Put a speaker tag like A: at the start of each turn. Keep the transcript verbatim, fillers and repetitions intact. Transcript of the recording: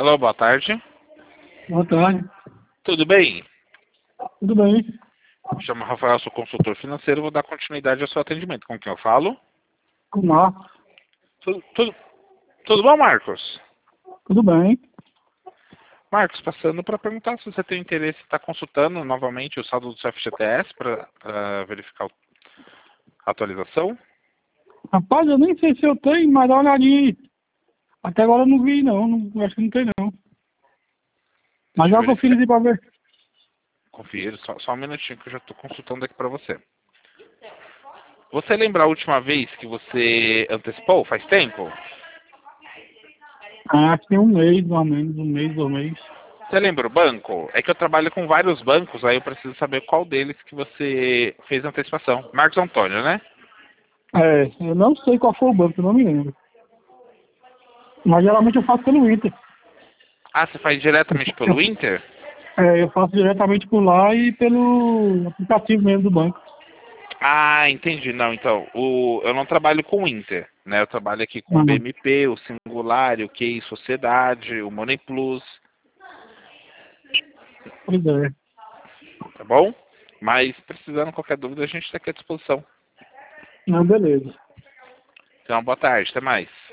A: Alô, boa tarde.
B: Boa tarde.
A: Tudo bem?
B: Tudo bem?
A: Me chamo Rafael, sou consultor financeiro, vou dar continuidade ao seu atendimento. Com quem eu falo?
B: Com o Marcos.
A: Tudo, tudo, tudo bom, Marcos?
B: Tudo bem?
A: Marcos, passando para perguntar se você tem interesse em estar consultando novamente o saldo do seu F G T S para verificar a atualização.
B: Rapaz, eu nem sei se eu tenho, mas dá uma olhadinha aí. Até agora eu não vi, não. não acho que não tem, não. Mas
A: Deixa eu
B: já confiro
A: verificar.
B: aí pra ver.
A: Confira, só, só um minutinho que eu já estou consultando aqui para você. Você lembra a última vez que você antecipou? Faz tempo?
B: Ah, acho que tem um mês, mais ou menos. Um mês, dois meses.
A: Você lembra o banco? É que eu trabalho com vários bancos, aí eu preciso saber qual deles que você fez a antecipação. Marcos Antônio, né?
B: É, eu não sei qual foi o banco, eu não me lembro. Mas geralmente eu faço pelo Inter.
A: Ah, você faz diretamente
B: Eu,
A: pelo Inter?
B: é, eu faço diretamente por lá e pelo aplicativo mesmo do banco.
A: Ah, entendi. Não, então, o, eu não trabalho com o Inter, né? Eu trabalho aqui com o
B: Ah,
A: B M P, o Singular, o Q I Sociedade, o Money Plus,
B: pois é.
A: tá bom? Mas, precisando qualquer dúvida, a gente está aqui à disposição.
B: Não, beleza.
A: Então, boa tarde, até mais.